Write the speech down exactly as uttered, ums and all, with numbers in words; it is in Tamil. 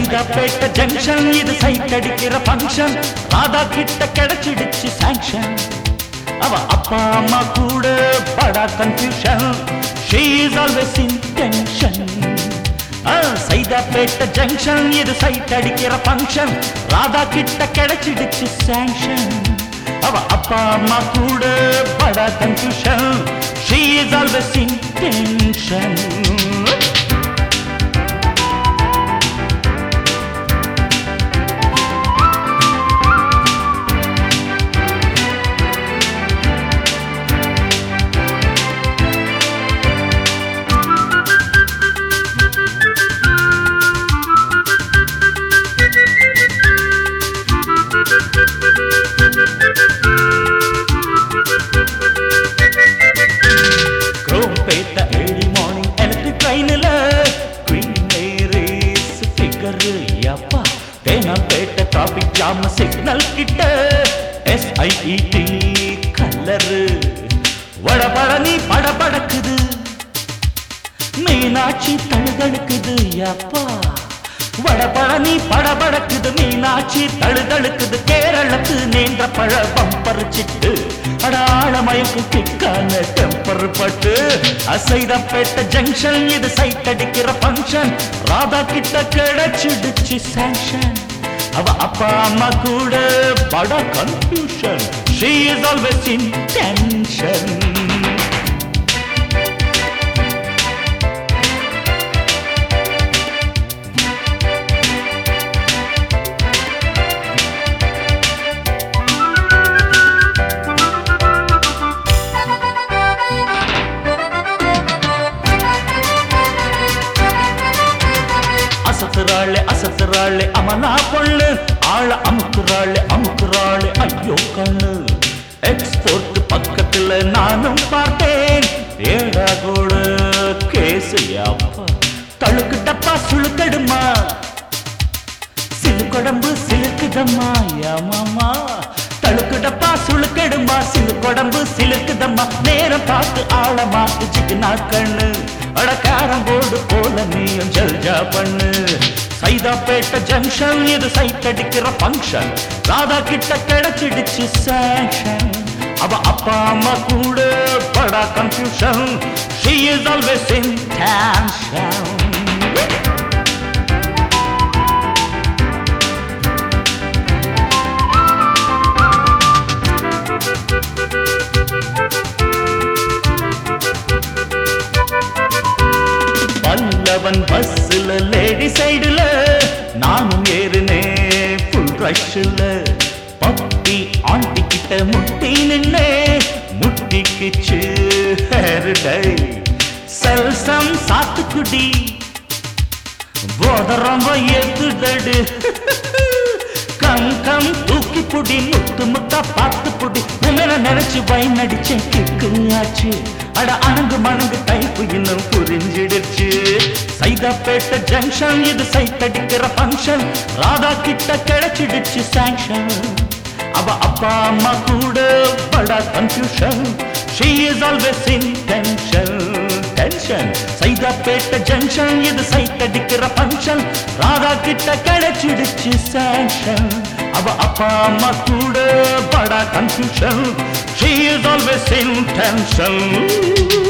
சைதாப்பேட்டை ஜங்ஷன் இது சைட் அடிக்கிற ஃபங்க்ஷன் ராதா கிட்ட கிடைச்சிடுச்சு சாங்ஷன் அவ அப்பா அம்மா கூட படா confusion she is always in tension Saidapet junction இது சைட் அடிக்கிற ஃபங்க்ஷன் ராதா கிட்ட கிடைச்சிடுச்சு சாங்ஷன் அவ அப்பா அம்மா கூட படா confusion she is always in tension traffic jam signal किट S I E T colour वड़पड़नी पड़पड़कुदु मीनाक्षी तळुदळुकुदु यप्पा वड़पड़नी पड़पड़कुदु मीनाक्षी तळुदळुकुदु केरळत्तु नेंद्र पळ बंपर चिट्टु अडाळमयकु किक्कान टेंपर पट्टु सैदापेट्टை जंक्शन इदु सैट अडिक्किற फंक्शन राधा किट्ट केडचिडुच्चु सैंक्शन அவ அப்பா அம்மா கூட பட confusion she is always in tension असतराले असतराले अमना पल्लु आळ अमुकुराले अमुकुराले अय्यो कण्णु एक्सपोर्ट पक्कत्तुल नानुम पार्त्तेन एडा गोडु केस याप्पा तळुकु टप्पा सुळुकडुमा सिलुकोडंबु सिलुकुदम्मा या मामा तळुकु टप्पा सुळुकडुमा सिलुकोडंबु सिलुकुदम्मा नेरम पात्तु आळमात्तु जिगना कण्णु अड़ कैरम बोर्ड पोल नीयम जल्जा पण्णु सैदापेट्टை जंक्शन इदु सैट अडिक्किற फंक्शन राधा किट्ट केडचिडुच्चु सैंक्शन अव अप्पा अम्मा कूड बड़ा confusion she is always in tension Pallavan பஸ்ல லேடி சைடுல நானும் ஏறுனே ஃபுல் ரஷ்ல பப்பி ஆண்டி கிட்ட முட்டி நின்னே முட்டிக்கிச்சு ஹேர் டை சல்சம் சாத்துக்குடி போதரம்ப ஏத்துடடு கம் கம் தூக்கி புடி முத்து முத்தா பாத்து புடி உன்ன நினைச்சு வைன் அடிச்சேன் கிக்கு ஆச்சு அட அணங்கு மணங்கு டைப்பு இன்னும் புரிஞ்சிடுச்சு சைதாப்பேட்டை ஜங்ஷன் இது சைட் அடிக்கிற ஃபங்க்ஷன் ராதா கிட்ட கிடைச்சிடுச்சு சாங்ஷன் அவ அப்பா அம்மா கூட படா confusion she is always in tension tension Saidapet junction இது சைட் அடிக்கிற ஃபங்க்ஷன் ராதா கிட்ட கிடைச்சிடுச்சு சாங்ஷன் அவ அப்பா அம்மா கூட படா confusion she is always in tension